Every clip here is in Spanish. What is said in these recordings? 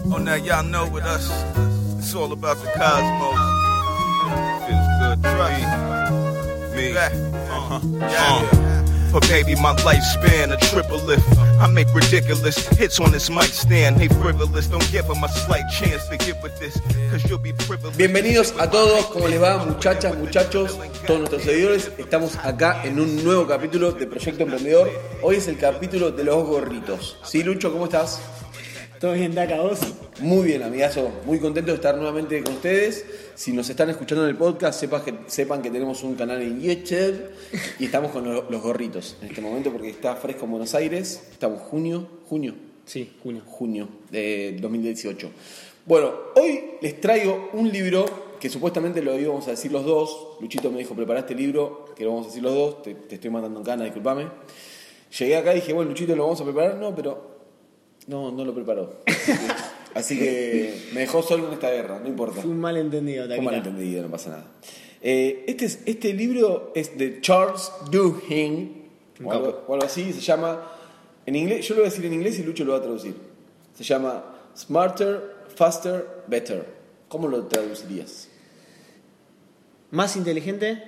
Oh, now y'all know with us, it's all about the cosmos. Feels good, trust me. But baby, my lifespan a triple lift. I make ridiculous hits on this mic stand. They frivolous, don't give them a slight chance to get with this, cause you'll be privileged. Bienvenidos a todos, ¿cómo les va, muchachas, muchachos, todos nuestros seguidores? Estamos acá en un nuevo capítulo de Proyecto Emprendedor. Hoy es el capítulo de los gorritos. ¿Sí, Lucho, cómo estás? ¿Todo bien, Daca, vos? Muy bien, amigazo. Muy contento de estar nuevamente con ustedes. Si nos están escuchando en el podcast, sepan que tenemos un canal en YouTube y estamos con los gorritos en este momento porque está fresco en Buenos Aires. Estamos junio. Sí, junio. Junio de 2018. Bueno, hoy les traigo un libro que supuestamente lo íbamos a decir los dos. Luchito me dijo, prepara este libro, que lo vamos a decir los dos. Te estoy mandando en cana, discúlpame. Llegué acá y dije, bueno, Luchito, lo vamos a preparar. No, pero no lo preparó. Así que me dejó solo en esta guerra, no importa. Fue un malentendido, Fue un malentendido, no pasa nada. Este libro es de Charles Duhigg, o algo así, se llama, en inglés, yo lo voy a decir en inglés y Lucho lo va a traducir. Se llama Smarter, Faster, Better. ¿Cómo lo traducirías? Más inteligente,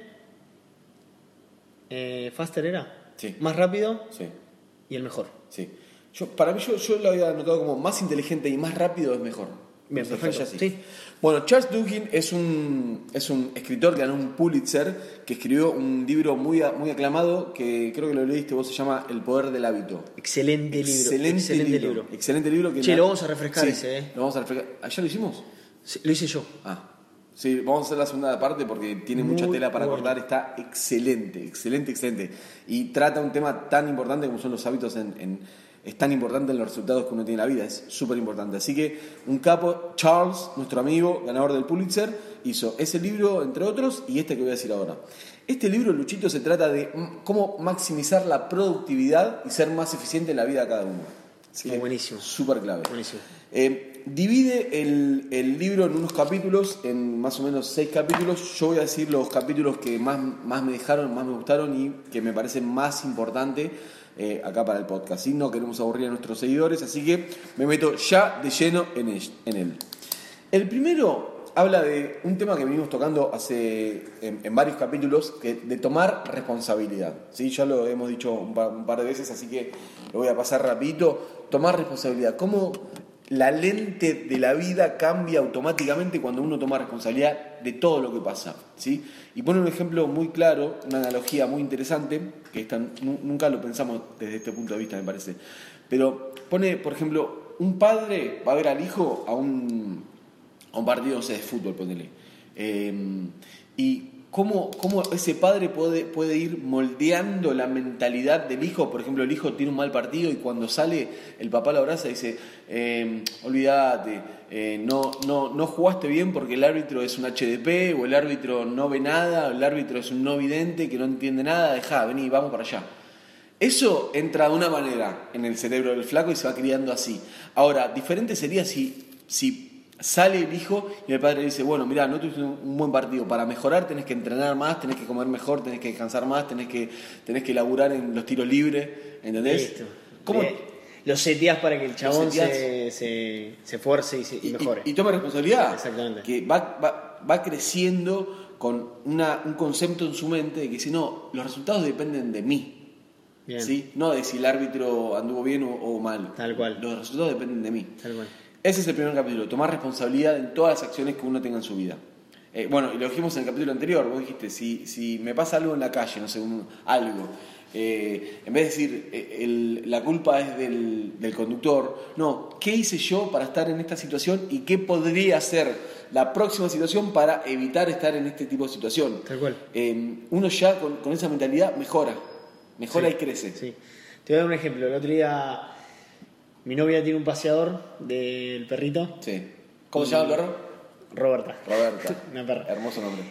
faster era. Sí. Más rápido, Sí, y el mejor. sí. Para mí yo lo había anotado como más inteligente y más rápido es mejor. Bien, perfecto. Así. Sí. Bueno, Charles Duhigg es un escritor que ganó un Pulitzer, que escribió un libro muy aclamado, que creo que lo leíste vos, se llama El poder del hábito. Excelente libro. Excelente libro. Que lo vamos a refrescar ese, Lo vamos a refrescar. ¿Ya lo hicimos? Sí, lo hice yo. Sí, vamos a hacer la segunda parte porque tiene mucha tela para bueno. cortar. Está excelente. Y trata un tema tan importante como son los hábitos es tan importante en los resultados que uno tiene en la vida, es súper importante. Así que un capo, Charles, nuestro amigo, ganador del Pulitzer, hizo ese libro, entre otros, y este que voy a decir ahora. Este libro, Luchito, se trata de cómo maximizar la productividad y ser más eficiente en la vida de cada uno. Sí, buenísimo. Súper clave. Buenísimo. Divide el libro en unos capítulos, en más o menos 6 capítulos. Yo voy a decir los capítulos que más me dejaron, más me gustaron y que me parecen más importantes acá para el podcast. ¿Sí? No queremos aburrir a nuestros seguidores, así que me meto ya de lleno en él. El primero habla de un tema que venimos tocando en varios capítulos, de tomar responsabilidad. ¿Sí? Ya lo hemos dicho un par de veces, así que lo voy a pasar rapidito. Tomar responsabilidad. ¿Cómo la lente de la vida cambia automáticamente cuando uno toma responsabilidad de todo lo que pasa? ¿Sí? Y pone un ejemplo muy claro, una analogía muy interesante, que nunca lo pensamos desde este punto de vista, me parece. Pero pone, por ejemplo, un padre va a ver al hijo a un partido, no sé, de fútbol, ponele. Y cómo ese padre puede ir moldeando la mentalidad del hijo. Por ejemplo, el hijo tiene un mal partido y cuando sale el papá lo abraza y dice, olvídate, no jugaste bien porque el árbitro es un HDP, o el árbitro no ve nada, o el árbitro es un no vidente que no entiende nada, vení, vamos para allá. Eso entra de una manera en el cerebro del flaco y se va criando así. Ahora, diferente sería si sale el hijo y el padre le dice, bueno, mirá, no tuviste un buen partido, para mejorar tenés que entrenar más, tenés que comer mejor, tenés que descansar más, tenés que laburar en los tiros libres, ¿entendés? Listo. ¿Cómo? Lo seteás para que el chabón se esfuerce y mejore. Y toma responsabilidad. Exactamente. Que va creciendo con un concepto en su mente de que si no, los resultados dependen de mí. Bien. ¿Sí? No de si el árbitro anduvo bien o mal. Tal cual. Los resultados dependen de mí. Tal cual. Ese es el primer capítulo, tomar responsabilidad en todas las acciones que uno tenga en su vida. Bueno, y lo dijimos en el capítulo anterior, vos dijiste, si me pasa algo en la calle, no sé, algo, en vez de decir la culpa es del conductor, no, ¿qué hice yo para estar en esta situación y qué podría hacer la próxima situación para evitar estar en este tipo de situación? Tal cual. Uno ya con esa mentalidad mejora Sí, y crece. Sí. Te voy a dar un ejemplo. El otro día mi novia tiene un paseador del perrito. Sí. ¿Cómo se llama el perro? Roberta. Una perra. Hermoso nombre.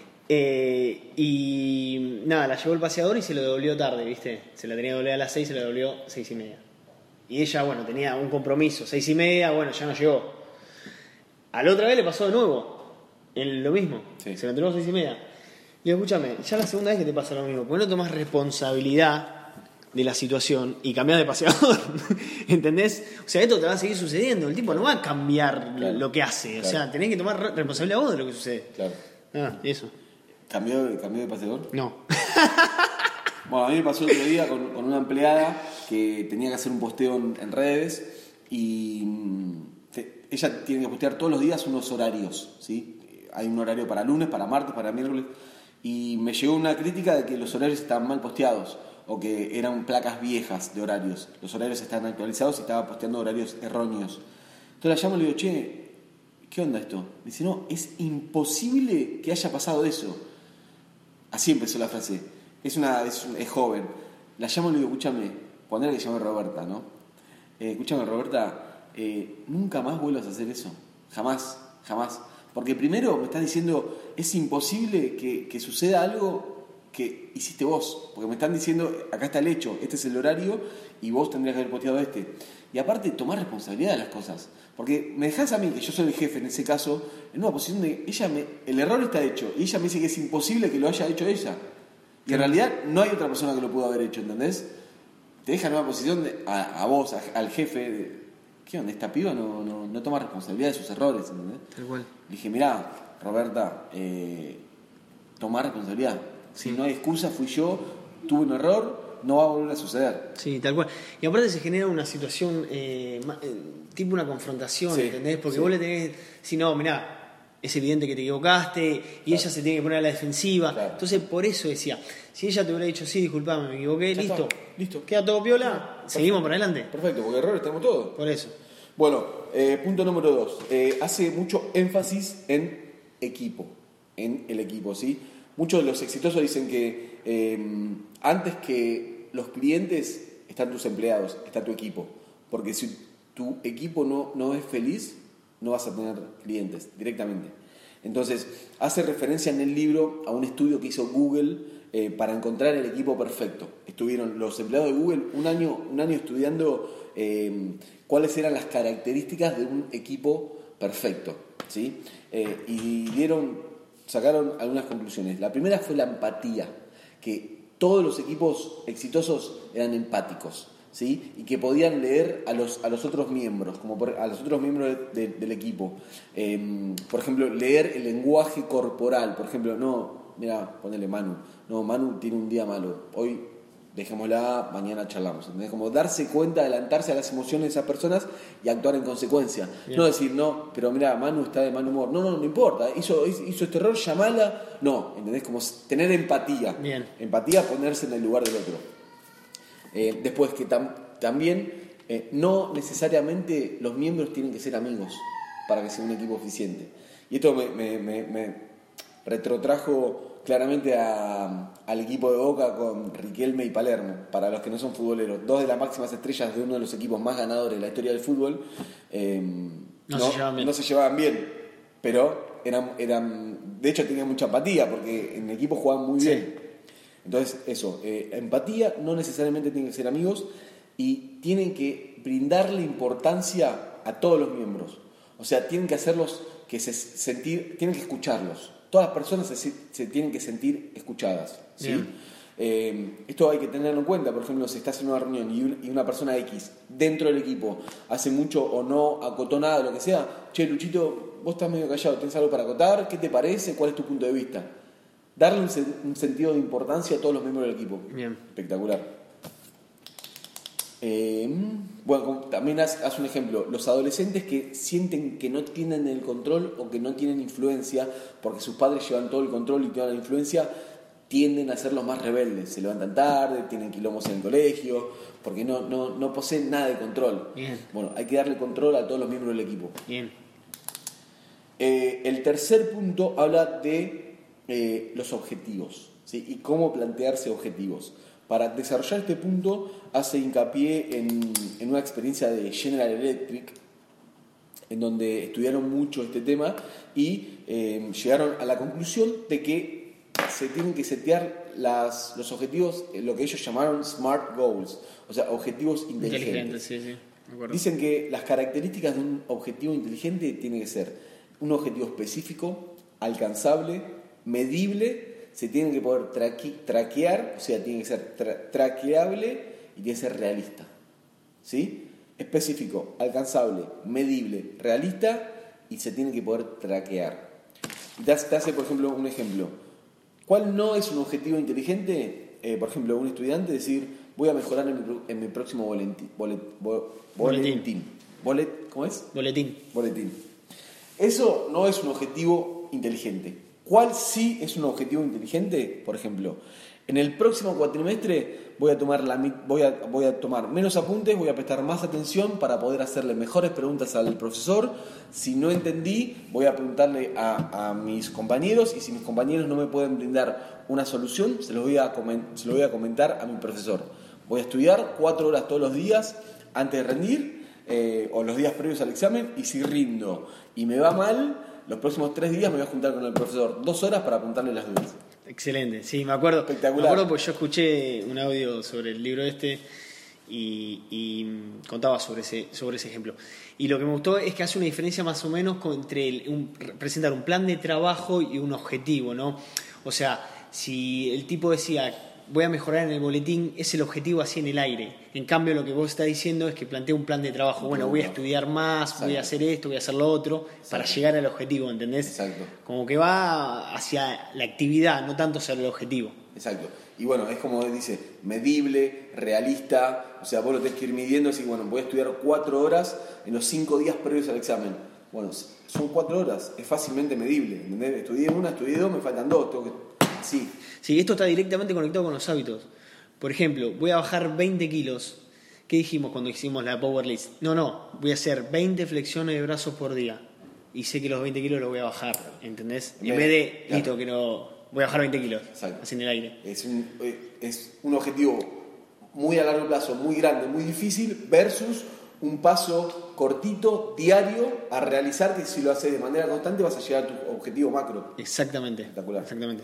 Y nada, la llevó el paseador y se lo devolvió tarde, ¿viste? Se la tenía que devolver a las 6, se la devolvió 6:30. Y ella, bueno, tenía un compromiso, 6:30, bueno, ya no llegó. A la otra vez le pasó de nuevo, lo mismo, Sí. Se lo entregó 6:30. Y escúchame, ya la segunda vez que te pasa lo mismo, ¿por qué no tomás responsabilidad de la situación y cambiás de paseador. ¿Entendés? O sea, esto te va a seguir sucediendo. El tipo no va a cambiar lo que hace. O sea, tenés que tomar responsabilidad vos de lo que sucede. Claro. Eso. ¿Cambió de paseador? No. Bueno, a mí me pasó el otro día con una empleada que tenía que hacer un posteo en redes y ella tiene que postear todos los días unos horarios, ¿sí? Hay un horario para lunes, para martes, para miércoles, y me llegó una crítica de que los horarios estaban mal posteados o que eran placas viejas de horarios. Los horarios estaban actualizados y estaba posteando horarios erróneos. Entonces la llamo y le digo, che, ¿qué onda esto? Me dice, no, es imposible que haya pasado eso. Así empezó la frase. Es joven. La llamo y le digo, escúchame, ponele que se llama Roberta, ¿no? Escúchame, Roberta, nunca más vuelvas a hacer eso. Jamás. Porque primero me estás diciendo, es imposible que suceda algo que hiciste vos. Porque me están diciendo, acá está el hecho, este es el horario y vos tendrías que haber posteado este. Y aparte, tomar responsabilidad de las cosas. Porque me dejás a mí, que yo soy el jefe en ese caso, en una posición de, el error está hecho. Y ella me dice que es imposible que lo haya hecho ella. Y en realidad no hay otra persona que lo pudo haber hecho, ¿entendés? Te deja en una posición a vos, al jefe, ¿qué onda? Esta piba no toma responsabilidad de sus errores, ¿entendés? Tal cual. Le dije, mirá, Roberta, tomar responsabilidad. Si no hay excusa, fui yo, tuve un error, no va a volver a suceder. Sí, tal cual. Y aparte se genera una situación, tipo una confrontación, sí, ¿entendés? Porque sí. vos le tenés, si no, mirá, es evidente que te equivocaste y ella se tiene que poner a la defensiva. Claro. Entonces, por eso decía, si ella te hubiera dicho, sí, disculpame, me equivoqué, Ya listo. está, listo. Queda todo piola, seguimos para adelante. Perfecto, porque errores tenemos todos. Por eso. Bueno, punto número 2. Hace mucho énfasis en el equipo, ¿sí? Muchos de los exitosos dicen que antes que los clientes están tus empleados, está tu equipo. Porque si tu equipo no es feliz, no vas a tener clientes directamente. Entonces, hace referencia en el libro a un estudio que hizo Google para encontrar el equipo perfecto. Estuvieron los empleados de Google un año estudiando cuáles eran las características de un equipo perfecto, ¿sí? Y sacaron algunas conclusiones. La primera fue la empatía, que todos los equipos exitosos eran empáticos, ¿sí? Y que podían leer a los otros miembros, a los otros miembros del equipo. Por ejemplo, leer el lenguaje corporal. Por ejemplo, ponele Manu. No, Manu tiene un día malo. Hoy dejémosla, mañana charlamos. ¿Entendés? Como darse cuenta, adelantarse a las emociones de esas personas y actuar en consecuencia. Bien. No decir, no, pero mira, Manu está de mal humor. No importa. Hizo este error, llamala. No, ¿entendés? Como tener empatía. Bien. Empatía, ponerse en el lugar del otro. Después que también no necesariamente los miembros tienen que ser amigos para que sea un equipo eficiente. Y esto me retrotrajo claramente al equipo de Boca con Riquelme y Palermo. Para los que no son futboleros, dos de las máximas estrellas de uno de los equipos más ganadores de la historia del fútbol, no se llevaban bien, pero eran de hecho tenían mucha empatía porque en equipo jugaban muy bien. Entonces, eso, empatía, no necesariamente tienen que ser amigos y tienen que brindarle importancia a todos los miembros. O sea, tienen que hacerlos tienen que escucharlos. Todas las personas se tienen que sentir escuchadas, ¿sí? Esto hay que tenerlo en cuenta. Por ejemplo, si estás en una reunión y una persona X dentro del equipo hace mucho o no acotó nada, lo que sea, che, Luchito, vos estás medio callado, ¿tenés algo para acotar? ¿Qué te parece? ¿Cuál es tu punto de vista? Darle un sentido de importancia a todos los miembros del equipo. Bien. Espectacular. Bueno, también haz un ejemplo. Los adolescentes que sienten que no tienen el control o que no tienen influencia porque sus padres llevan todo el control y toda la influencia, tienden a ser los más rebeldes. Se levantan tarde, tienen quilombos en el colegio porque no poseen nada de control. Bien. Bueno, hay que darle control a todos los miembros del equipo. Bien. El tercer punto habla de los objetivos, ¿sí? Y cómo plantearse objetivos. Para desarrollar este punto hace hincapié en una experiencia de General Electric en donde estudiaron mucho este tema y llegaron a la conclusión de que se tienen que setear los objetivos, lo que ellos llamaron SMART Goals, o sea, objetivos inteligentes. Sí, me acuerdo. Dicen que las características de un objetivo inteligente tienen que ser un objetivo específico, alcanzable, medible, se tienen que poder traquear, o sea, tiene que ser traqueable y tiene que ser realista. ¿Sí? Específico, alcanzable, medible, realista y se tiene que poder traquear. Te hace, por ejemplo, un ejemplo. ¿Cuál no es un objetivo inteligente? Por ejemplo, un estudiante decir, voy a mejorar en mi próximo boletín. ¿Cómo es? Boletín. Eso no es un objetivo inteligente. ¿Cuál sí es un objetivo inteligente? Por ejemplo, en el próximo cuatrimestre voy a tomar menos apuntes, voy a prestar más atención para poder hacerle mejores preguntas al profesor. Si no entendí, voy a preguntarle a mis compañeros, y si mis compañeros no me pueden brindar una solución, se lo voy a comentar a mi profesor. Voy a estudiar 4 horas todos los días antes de rendir, o los días previos al examen, y si rindo y me va mal, los próximos 3 días me voy a juntar con el profesor 2 horas para apuntarle las dudas. Excelente, sí, me acuerdo. Espectacular. Me acuerdo porque yo escuché un audio sobre el libro y contaba sobre ese ejemplo. Y lo que me gustó es que hace una diferencia más o menos entre presentar un plan de trabajo y un objetivo, ¿no? O sea, si el tipo decía, voy a mejorar en el boletín, es el objetivo así en el aire. En cambio, lo que vos estás diciendo es que plantea un plan de trabajo. Bueno, voy a estudiar más, Exacto. Voy a hacer esto, voy a hacer lo otro, Exacto. Para llegar al objetivo, ¿entendés? Exacto. Como que va hacia la actividad, no tanto hacia el objetivo. Exacto. Y bueno, es como dice, medible, realista, o sea, vos lo tenés que ir midiendo, así, bueno, voy a estudiar 4 horas en los 5 días previos al examen. Bueno, son 4 horas, es fácilmente medible, ¿entendés? Estudié 1, estudié 2, me faltan 2, tengo que... Sí, esto está directamente conectado con los hábitos. Por ejemplo, voy a bajar 20 kilos. ¿Qué dijimos cuando hicimos la Power List? No, voy a hacer 20 flexiones de brazos por día. Y sé que los 20 kilos los voy a bajar, ¿entendés? En vez de, listo, que no... Voy a bajar 20 kilos, Exacto. Así en el aire. Es un objetivo muy a largo plazo, muy grande, muy difícil, versus un paso cortito, diario, a realizar, que si lo haces de manera constante vas a llegar a tu objetivo macro. Exactamente. Espectacular. Exactamente.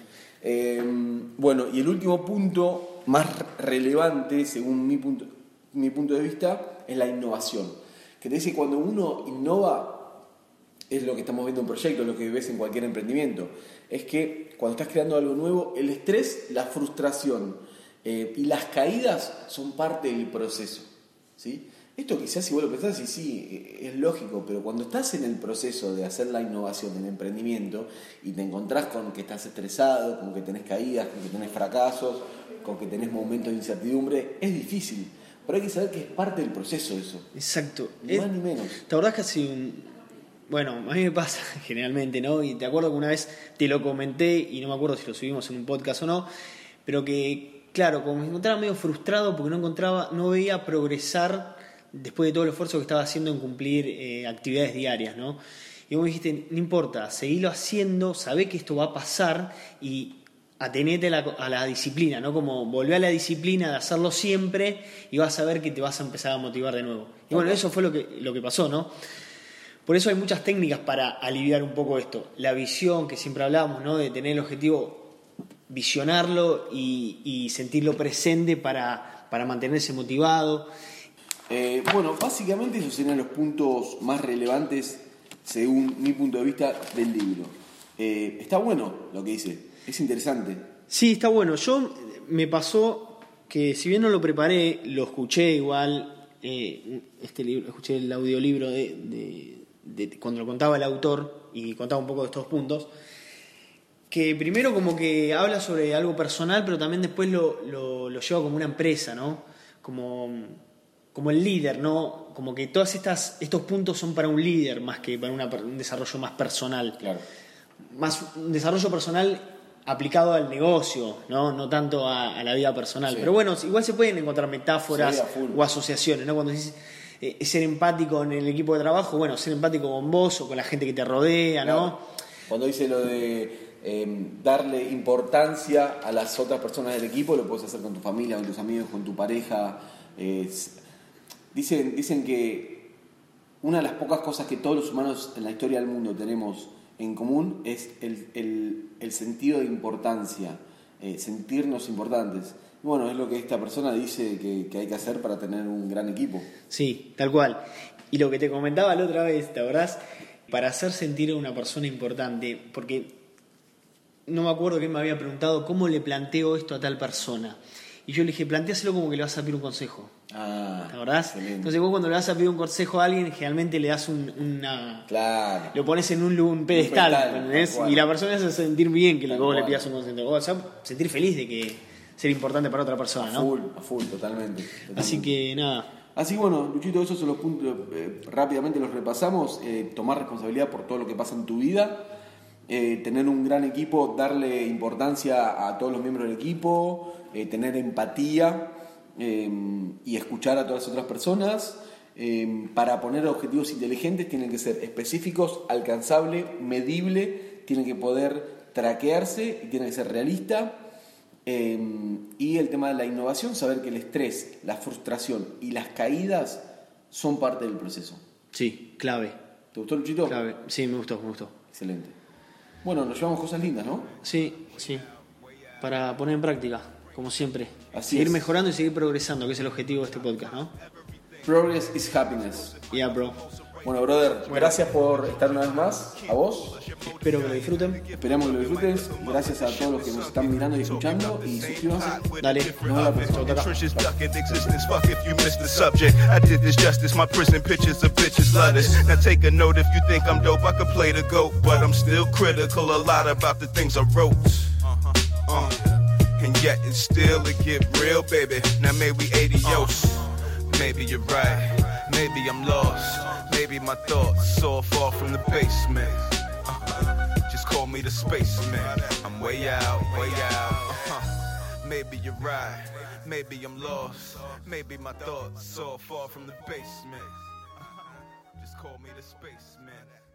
Bueno, y el último punto más relevante, según mi punto de vista, es la innovación. Que te dice que cuando uno innova, es lo que estamos viendo en proyectos, lo que ves en cualquier emprendimiento, es que cuando estás creando algo nuevo, el estrés, la frustración y las caídas son parte del proceso, ¿sí? Esto quizás si vos lo pensás, y sí, es lógico, pero cuando estás en el proceso de hacer la innovación del emprendimiento y te encontrás con que estás estresado, con que tenés caídas, con que tenés fracasos, con que tenés momentos de incertidumbre, es difícil. Pero hay que saber que es parte del proceso eso. Exacto. Ni más ni menos. ¿Te acordás que hace Bueno, a mí me pasa generalmente, ¿no? Y te acuerdo que una vez te lo comenté, y no me acuerdo si lo subimos en un podcast o no, pero que, claro, como me encontraba medio frustrado porque no veía progresar después de todo el esfuerzo que estaba haciendo en cumplir actividades diarias, ¿no? Y vos me dijiste, no importa, seguilo haciendo, sabé que esto va a pasar y atenete a la disciplina, ¿no? Como volvé a la disciplina de hacerlo siempre y vas a ver que te vas a empezar a motivar de nuevo. Y bueno, eso fue lo que pasó, ¿no? Por eso hay muchas técnicas para aliviar un poco esto. La visión, que siempre hablábamos, ¿no? De tener el objetivo, visionarlo y sentirlo presente para mantenerse motivado. Bueno, básicamente esos serían los puntos más relevantes según mi punto de vista del libro. Está bueno lo que dice, es interesante. Sí, está bueno. Me pasó que si bien no lo preparé, lo escuché igual, este libro, escuché el audiolibro de cuando lo contaba el autor y contaba un poco de estos puntos, que primero como que habla sobre algo personal, pero también después lo lleva como una empresa, ¿no? Como el líder, ¿no? Como que todos estos puntos son para un líder más que para un desarrollo más personal. Claro. Más un desarrollo personal aplicado al negocio, no tanto a la vida personal. Sí. Pero bueno, igual se pueden encontrar metáforas o asociaciones, ¿no? Cuando dices ser empático en el equipo de trabajo, bueno, ser empático con vos o con la gente que te rodea, claro. ¿No? Cuando dice lo de darle importancia a las otras personas del equipo, lo puedes hacer con tu familia, con tus amigos, con tu pareja. Dicen que una de las pocas cosas que todos los humanos en la historia del mundo tenemos en común es el sentido de importancia, sentirnos importantes. Bueno, es lo que esta persona dice que hay que hacer para tener un gran equipo. Sí, tal cual. Y lo que te comentaba la otra vez, ¿te acordás? Para hacer sentir a una persona importante, porque no me acuerdo quién me había preguntado cómo le planteo esto a tal persona. Y yo le dije, planteáselo como que le vas a pedir un consejo. Ah, ¿Te acordás? excelente. Entonces vos cuando le vas a pedir un consejo a alguien, generalmente le das una... Claro. Lo pones en un pedestal, pedestal, ¿entendés? tal cual. Y la persona se hace sentir bien que Tal vos le cual. pidas un consejo. O sea, sentir feliz de que ser importante para otra persona, ¿no? A full, totalmente. Así que nada. Así que bueno, Luchito, esos son los puntos, rápidamente los repasamos. Tomar responsabilidad por todo lo que pasa en tu vida, tener un gran equipo, darle importancia a todos los miembros del equipo, tener empatía y escuchar a todas las otras personas. Para poner objetivos inteligentes tienen que ser específicos, alcanzables, medibles, tienen que poder traquearse y tienen que ser realistas. Y el tema de la innovación, saber que el estrés, la frustración y las caídas son parte del proceso. Sí, clave. ¿Te gustó, Luchito? Clave. Sí, me gustó. Excelente. Bueno, nos llevamos cosas lindas, ¿no? Sí. Para poner en práctica, como siempre. Así seguir es. mejorando y seguir progresando, que es el objetivo de este podcast, ¿no? Progress is happiness. Yeah, bro. Bueno, brother, gracias por estar una vez más. A vos. Espero que lo disfruten. Esperamos que lo disfrutes. Gracias a todos los que nos están mirando y escuchando. Y suscríbanse. Dale. Nos vemos la próxima. The trenches ducking existence. Fuck if you missed the subject. I did this justice. My prison pictures of bitches love this. Now take a note if you think I'm dope. I could play the GOAT, but I'm still critical a lot about the things I wrote. And yet it's still it get real, baby. Now maybe adios. Maybe you're right. Maybe I'm lost. Maybe my thoughts so far from the basement. Just call me the spaceman. I'm way out, way out. Maybe you're right. Maybe I'm lost. Maybe my thoughts so far from the basement. Just call me the spaceman.